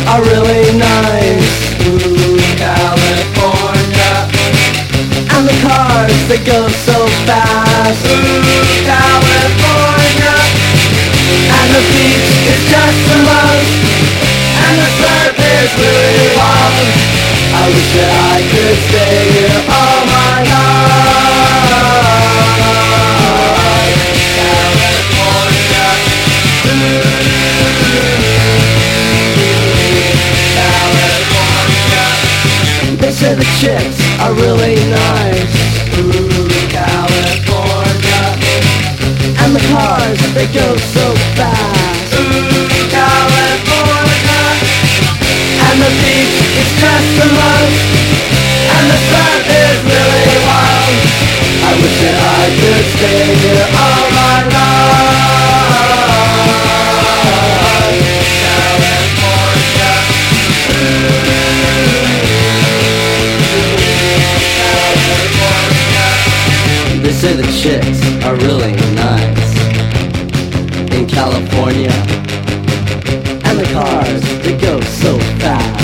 are really nice. Ooh, California. And the cars, they go so fast. Ooh, California. And the beach is just the most. And the surf is really long. I wish that I could stay here all my life. California. California. They say the chicks are really nice. Ooh, California. And the cars, they go so fast. Ooh, California. And the beach is just the most. And the sun is really wild. I wish that I could stay here all my life. California. California. They say the chicks are really nice in California. And the cars, they go so fast.